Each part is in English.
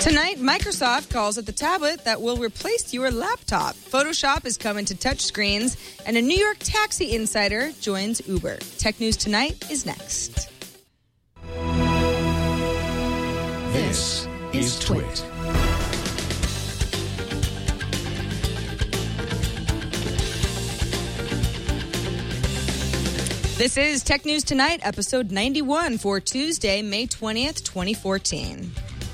Tonight, Microsoft calls it the tablet that will replace your laptop. Photoshop is coming to touchscreens, and a New York taxi insider joins Uber. Tech News Tonight is next. This is Twit. This is Tech News Tonight, episode 91 for Tuesday, May 20th, 2014.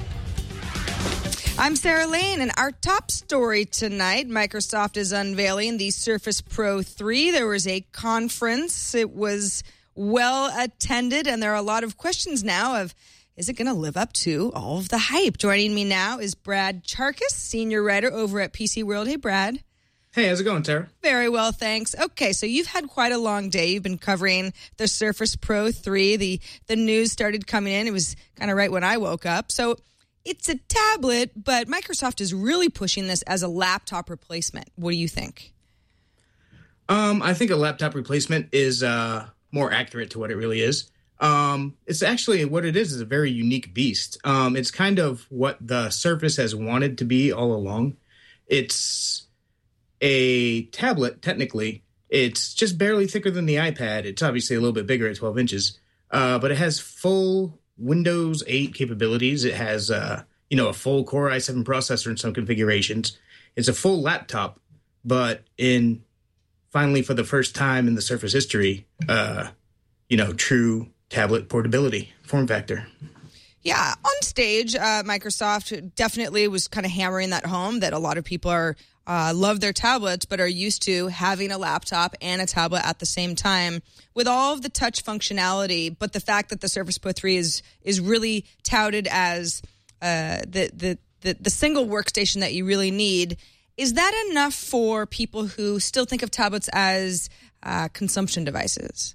I'm Sarah Lane, and our top story tonight, Microsoft is unveiling the Surface Pro 3. There was a conference. It was well attended, and there are a lot of questions now of, is it going to live up to all of the hype? Joining me now is Brad Charkis, senior writer over at PC World. Hey, Brad. Hey, how's it going, Sarah? Very well, thanks. Okay, so you've had quite a long day. You've been covering the Surface Pro 3. The news started coming in. It was kind of right when I woke up. So it's a tablet, but Microsoft is really pushing this as a laptop replacement. What do you think? I think a laptop replacement is more accurate to what it really is. It's actually what it is a very unique beast. It's kind of what the Surface has wanted to be all along. It's a tablet, technically. It's just barely thicker than the iPad. It's obviously a little bit bigger at 12 inches, but it has full Windows 8 capabilities. It has, a full Core i7 processor in some configurations. It's a full laptop, but finally for the first time in the Surface history, true tablet portability form factor. Yeah, on stage, Microsoft definitely was kind of hammering that home that a lot of people love their tablets, but are used to having a laptop and a tablet at the same time with all of the touch functionality. But the fact that the Surface Pro 3 is really touted as the single workstation that you really need, is that enough for people who still think of tablets as consumption devices?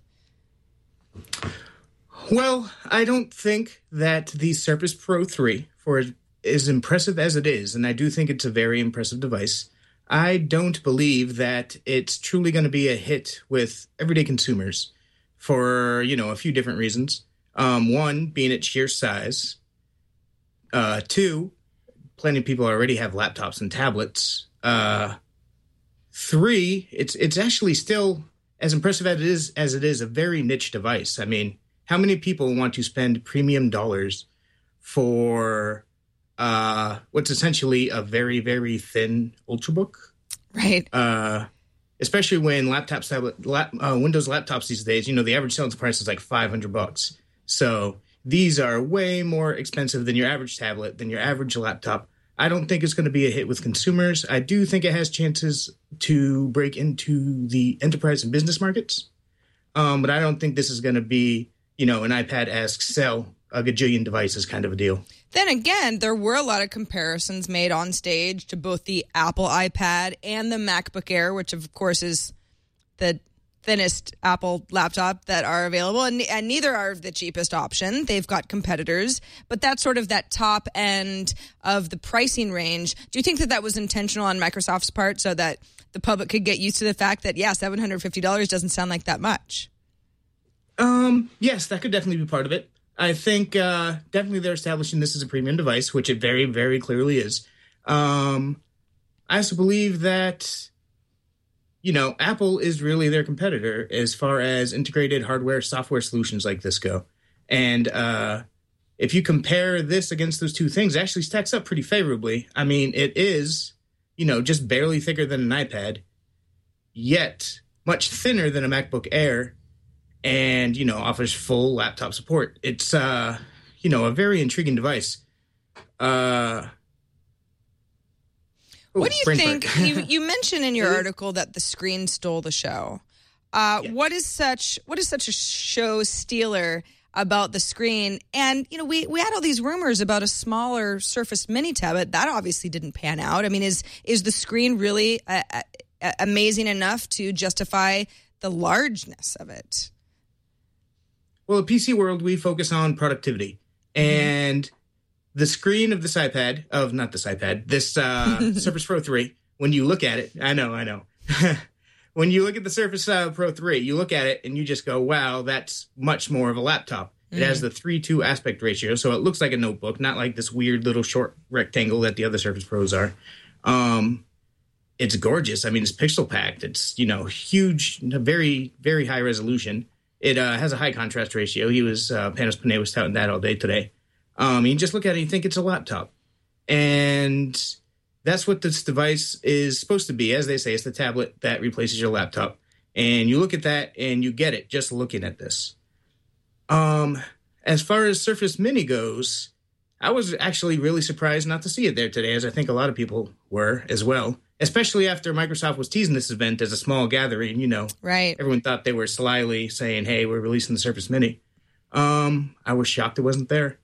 Well, I don't think that the Surface Pro 3, for as impressive as it is, and I do think it's a very impressive device, I don't believe that it's truly going to be a hit with everyday consumers for, a few different reasons. One, being its sheer size. Two, plenty of people already have laptops and tablets. Three, it's actually still, as impressive as it is, a very niche device. I mean, how many people want to spend premium dollars for what's essentially a very, very thin Ultrabook? Right. Especially when Windows laptops these days, the average selling price is like $500. So these are way more expensive than your average tablet, than your average laptop. I don't think it's going to be a hit with consumers. I do think it has chances to break into the enterprise and business markets. But I don't think this is going to be, an iPad-esque sell a gajillion devices kind of a deal. Then again, there were a lot of comparisons made on stage to both the Apple iPad and the MacBook Air, which of course is the thinnest Apple laptop that are available, and neither are the cheapest option. They've got competitors, but that's sort of that top end of the pricing range. Do you think that was intentional on Microsoft's part so that the public could get used to the fact that, $750 doesn't sound like that much? Yes, that could definitely be part of it. I think definitely they're establishing this as a premium device, which it very, very clearly is. I also believe that, Apple is really their competitor as far as integrated hardware, software solutions like this go. And if you compare this against those two things, it actually stacks up pretty favorably. I mean, it is, just barely thicker than an iPad, yet much thinner than a MacBook Air, and, offers full laptop support. It's, a very intriguing device. What do you think? You mentioned in your article that the screen stole the show. Yeah. What is such a show stealer about the screen? And, we had all these rumors about a smaller Surface Mini tablet. That obviously didn't pan out. I mean, is the screen really amazing enough to justify the largeness of it? Well, at PC World, we focus on productivity. And the screen of this Surface Pro 3, when you look at it, I know. When you look at the Surface Pro 3, you look at it and you just go, wow, that's much more of a laptop. It has the 3:2 aspect ratio, so it looks like a notebook, not like this weird little short rectangle that the other Surface Pros are. It's gorgeous. I mean, it's pixel packed. It's, huge, very, very high resolution. It has a high contrast ratio. Panos Panay was touting that all day today. You just look at it and you think it's a laptop. And that's what this device is supposed to be. As they say, it's the tablet that replaces your laptop. And you look at that and you get it just looking at this. As far as Surface Mini goes, I was actually really surprised not to see it there today, as I think a lot of people were as well, especially after Microsoft was teasing this event as a small gathering. Right. Everyone thought they were slyly saying, hey, we're releasing the Surface Mini. I was shocked it wasn't there.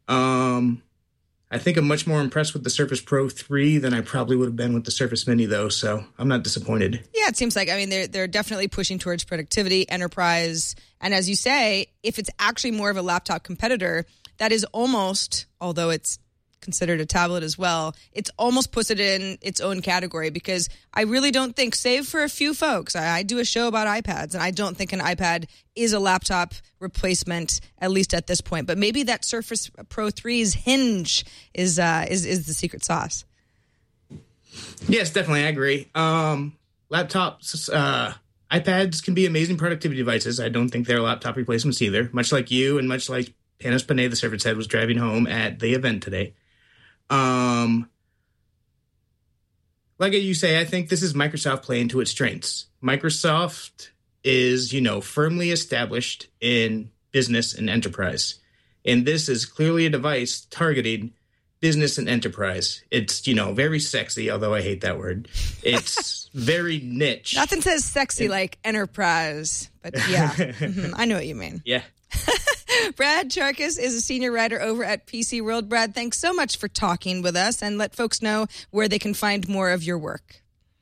I think I'm much more impressed with the Surface Pro 3 than I probably would have been with the Surface Mini, though, so I'm not disappointed. Yeah, it seems like, they're definitely pushing towards productivity, enterprise, and as you say, if it's actually more of a laptop competitor, that is almost, although it's considered a tablet as well, it's almost puts it in its own category, because I really don't think, save for a few folks, I do a show about iPads, and I don't think an iPad is a laptop replacement, at least at this point. But maybe that Surface Pro 3's hinge is the secret sauce. Yes, definitely, I agree. Laptops, iPads can be amazing productivity devices. I don't think they're laptop replacements either, much like you and much like Panos Panay, the Surface head, was driving home at the event today. Like you say, I think this is Microsoft playing to its strengths. Microsoft is, firmly established in business and enterprise. And this is clearly a device targeting business and enterprise. It's, very sexy, although I hate that word. It's very niche. Nothing says sexy like enterprise, but yeah, I know what you mean. Yeah. Brad Charkis is a senior writer over at PC World. Brad, thanks so much for talking with us, and let folks know where they can find more of your work.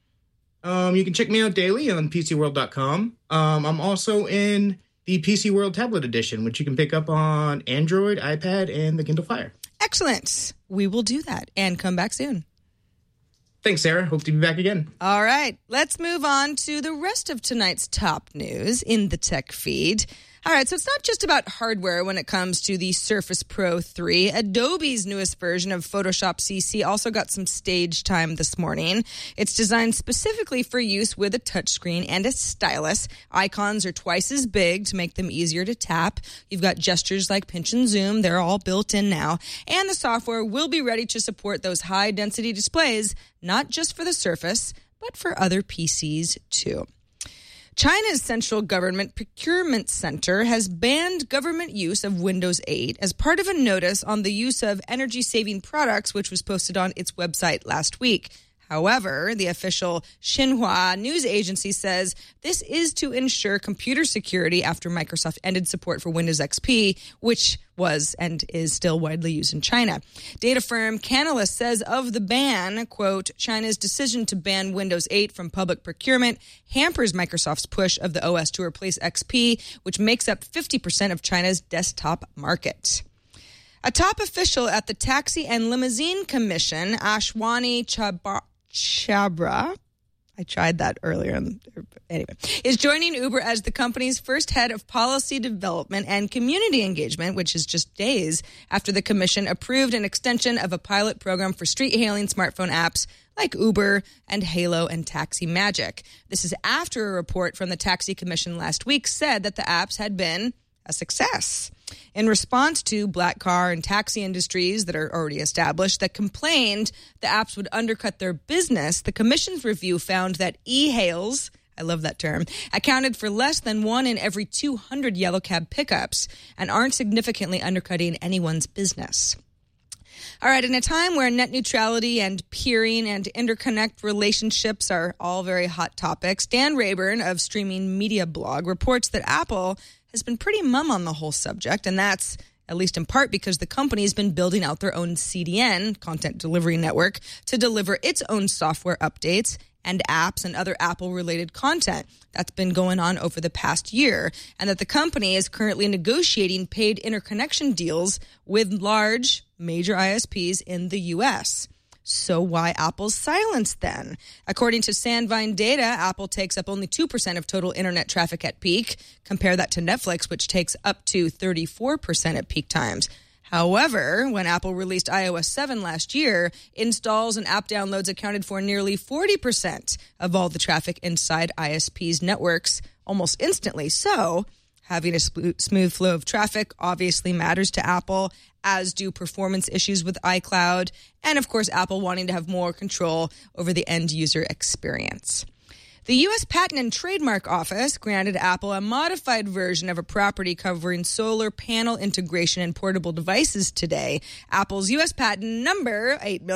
You can check me out daily on PCWorld.com. I'm also in the PC World Tablet Edition, which you can pick up on Android, iPad, and the Kindle Fire. Excellent. We will do that and come back soon. Thanks, Sarah. Hope to be back again. All right. Let's move on to the rest of tonight's top news in the tech feed. All right, so it's not just about hardware when it comes to the Surface Pro 3. Adobe's newest version of Photoshop CC also got some stage time this morning. It's designed specifically for use with a touchscreen and a stylus. Icons are twice as big to make them easier to tap. You've got gestures like pinch and zoom. They're all built in now. And the software will be ready to support those high-density displays, not just for the Surface, but for other PCs too. China's Central Government Procurement Center has banned government use of Windows 8 as part of a notice on the use of energy-saving products, which was posted on its website last week. However, the official Xinhua news agency says this is to ensure computer security after Microsoft ended support for Windows XP, which was and is still widely used in China. Data firm Canalys says of the ban, quote, China's decision to ban Windows 8 from public procurement hampers Microsoft's push of the OS to replace XP, which makes up 50% of China's desktop market. A top official at the Taxi and Limousine Commission, Ashwani Chabra, I tried that earlier. Anyway, is joining Uber as the company's first head of policy development and community engagement, which is just days after the commission approved an extension of a pilot program for street-hailing smartphone apps like Uber and Halo and Taxi Magic. This is after a report from the Taxi Commission last week said that the apps had been a success. In response to black car and taxi industries that are already established that complained the apps would undercut their business, the commission's review found that e-hails, I love that term, accounted for less than 1 in every 200 yellow cab pickups and aren't significantly undercutting anyone's business. All right, in a time where net neutrality and peering and interconnect relationships are all very hot topics, Dan Rayburn of Streaming Media Blog reports that Apple has been pretty mum on the whole subject, and that's at least in part because the company has been building out their own CDN, content delivery network, to deliver its own software updates and apps and other Apple-related content. That's been going on over the past year, and that the company is currently negotiating paid interconnection deals with large, major ISPs in the U.S. So why Apple's silence then? According to Sandvine data, Apple takes up only 2% of total internet traffic at peak. Compare that to Netflix, which takes up to 34% at peak times. However, when Apple released iOS 7 last year, installs and app downloads accounted for nearly 40% of all the traffic inside ISP's networks almost instantly. So having a smooth flow of traffic obviously matters to Apple, as do performance issues with iCloud, and of course, Apple wanting to have more control over the end user experience. The U.S. Patent and Trademark Office granted Apple a modified version of a property covering solar panel integration in portable devices today. Apple's U.S. patent number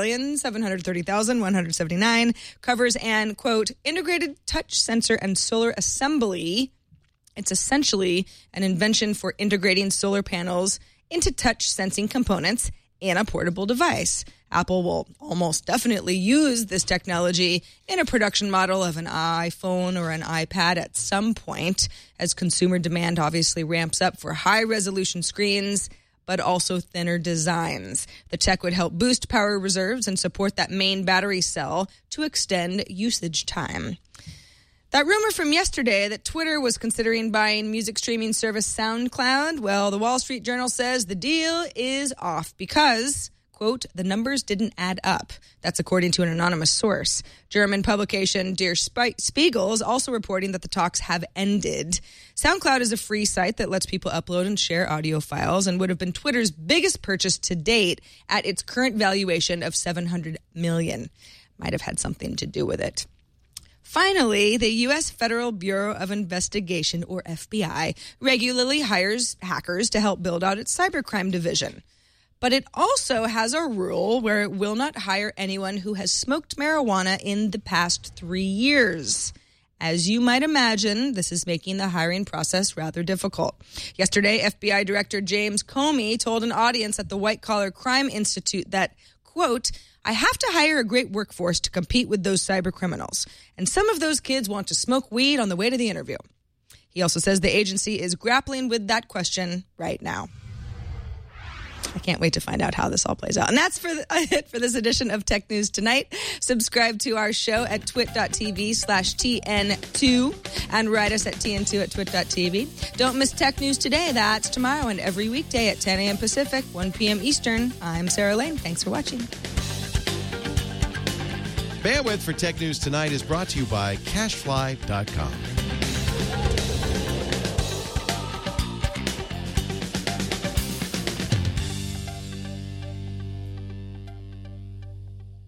8,730,179 covers an, quote, integrated touch sensor and solar assembly. It's essentially an invention for integrating solar panels into touch sensing components in a portable device. Apple will almost definitely use this technology in a production model of an iPhone or an iPad at some point, as consumer demand obviously ramps up for high-resolution screens, but also thinner designs. The tech would help boost power reserves and support that main battery cell to extend usage time. That rumor from yesterday that Twitter was considering buying music streaming service SoundCloud, well, the Wall Street Journal says the deal is off because, quote, the numbers didn't add up. That's according to an anonymous source. German publication Der Spiegel is also reporting that the talks have ended. SoundCloud is a free site that lets people upload and share audio files and would have been Twitter's biggest purchase to date at its current valuation of $700 million. Might have had something to do with it. Finally, the U.S. Federal Bureau of Investigation, or FBI, regularly hires hackers to help build out its cybercrime division. But it also has a rule where it will not hire anyone who has smoked marijuana in the past 3 years. As you might imagine, this is making the hiring process rather difficult. Yesterday, FBI Director James Comey told an audience at the White Collar Crime Institute that, quote, I have to hire a great workforce to compete with those cyber criminals. And some of those kids want to smoke weed on the way to the interview. He also says the agency is grappling with that question right now. I can't wait to find out how this all plays out. And that's it for this edition of Tech News Tonight. Subscribe to our show at twit.tv/TN2 and write us at TN2 at twit.tv. Don't miss Tech News Today. That's tomorrow and every weekday at 10 a.m. Pacific, 1 p.m. Eastern. I'm Sarah Lane. Thanks for watching. Bandwidth for Tech News Tonight is brought to you by CashFly.com.